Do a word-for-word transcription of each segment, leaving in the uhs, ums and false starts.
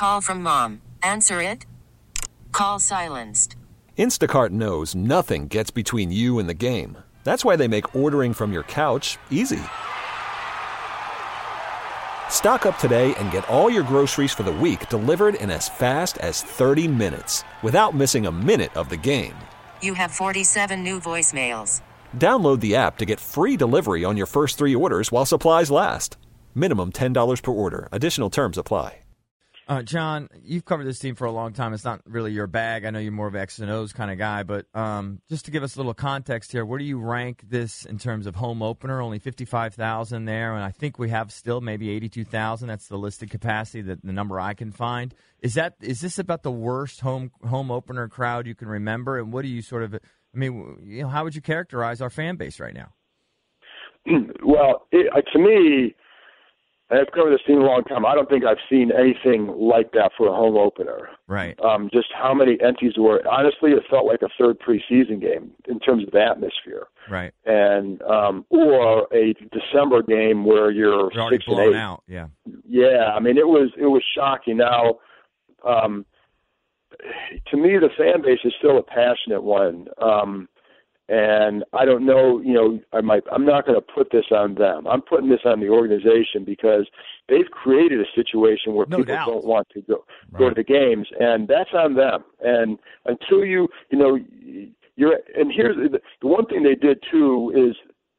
Call from mom. Answer it. Call silenced. Instacart knows nothing gets between you and the game. That's why they make ordering from your couch easy. Stock up today and get all your groceries for the week delivered in as fast as thirty minutes without missing a minute of the game. You have forty-seven new voicemails. Download the app to get free delivery on your first three orders while supplies last. Minimum ten dollars per order. Additional terms apply. Uh, John, you've covered this team for a long time. It's not really your bag. I know you're more of an X and O's kind of guy. But um, just to give us a little context here, where do you rank this in terms of home opener? Only fifty-five thousand there, and I think we have still maybe eighty-two thousand. That's the listed capacity, that the number I can find. Is that is this about the worst home home opener crowd you can remember? And what do you sort of, I mean, you know, how would you characterize our fan base right now? Well, it, uh, to me, I've covered this team a long time. I don't think I've seen anything like that for a home opener. Right. Um, just how many empties were. Honestly, it felt like a third preseason game in terms of atmosphere. Right. And um, or a December game where you're You're already six and blown eight. out. Yeah. Yeah. I mean, it was it was shocking. Now, um, to me, the fan base is still a passionate one. Um, And I don't know, you know, I might, I'm not going to put this on them. I'm putting this on the organization because they've created a situation where No people doubt. don't want to go Right. go to the games, and that's on them. And until you, you know, you're, and here's the, the one thing they did too is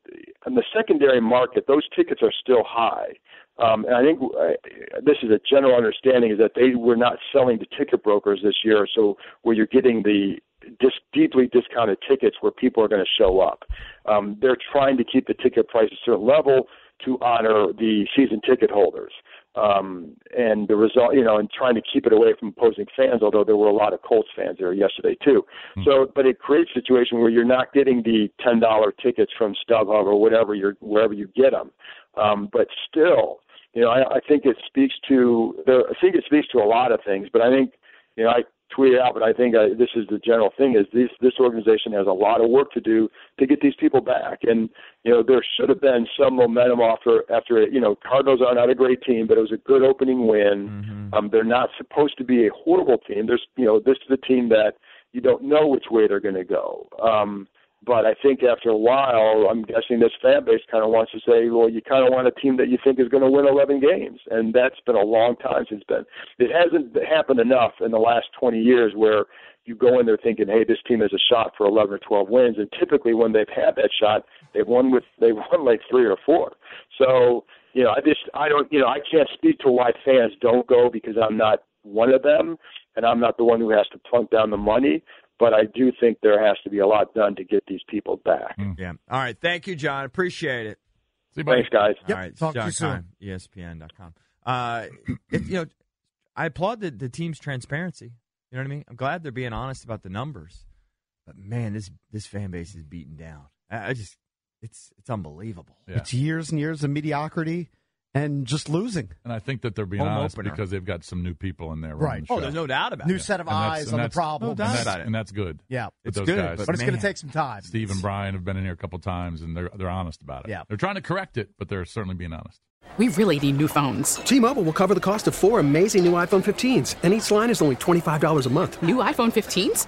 in the secondary market, those tickets are still high. Um, and I think uh, this is a general understanding is that they were not selling to ticket brokers this year, so where you're getting the dis- deeply discounted tickets where people are going to show up. Um, they're trying to keep the ticket price at a certain level to honor the season ticket holders. Um, and the result, you know, and trying to keep it away from opposing fans, although there were a lot of Colts fans there yesterday too. Mm-hmm. So, but it creates a situation where you're not getting the ten dollars tickets from StubHub or whatever you're, wherever you get them. Um, but still, you know, I, I think it speaks to the, I think it speaks to a lot of things, but I think, you know, I tweeted out, but I think I, this is the general thing is this, this organization has a lot of work to do to get these people back. And, you know, there should have been some momentum after, after, you know, Cardinals are not a great team, but it was a good opening win. Mm-hmm. Um, they're not supposed to be a horrible team. There's, you know, this is a team that you don't know which way they're going to go. Um, But I think after a while, I'm guessing this fan base kind of wants to say, well, you kind of want a team that you think is going to win eleven games. And that's been a long time since then. It hasn't happened enough in the last twenty years where you go in there thinking, hey, this team has a shot for eleven or twelve wins. And typically when they've had that shot, they've won with, they've won like three or four. So, you know, I just, I don't, you know, I can't speak to why fans don't go because I'm not one of them and I'm not the one who has to plunk down the money. But I do think there has to be a lot done to get these people back. Mm. Yeah. All right. Thank you, John. Appreciate it. See you, buddy. Thanks, guys. Yep. All right. Talk John to you soon. Keim, E S P N dot com. Uh, if, you know, I applaud the, the team's transparency. You know what I mean? I'm glad they're being honest about the numbers. But, man, this this fan base is beaten down. I, I just, it's it's unbelievable. Yeah. It's years and years of mediocrity and just losing. And I think that they're being Home honest opener. because they've got some new people in there. Right. running the Oh, show. there's no doubt about New it. set of And that's- eyes and on the that's- problem. No doubt And that's, about it. and that's good. Yeah. With It's those good, guys. but But it's going man. to take some time. Steve and Brian have been in here a couple times, and they're they're honest about it. Yeah. They're trying to correct it, but they're certainly being honest. We really need new phones. T-Mobile will cover the cost of four amazing new iPhone fifteens, and each line is only twenty-five dollars a month. New iPhone fifteens?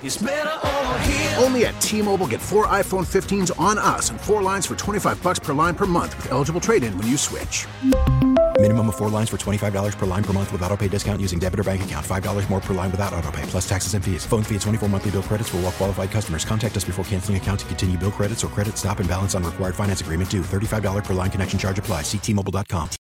Only at T-Mobile, get four iPhone fifteens on us and four lines for twenty-five bucks per line per month with eligible trade-in when you switch. Minimum of four lines for twenty-five dollars per line per month with autopay discount using debit or bank account. five dollars more per line without autopay, plus taxes and fees. Phone fee at twenty-four monthly bill credits for well-qualified customers. Contact us before canceling account to continue bill credits or credit stop and balance on required finance agreement due. thirty-five dollars per line connection charge applies. See T Mobile dot com.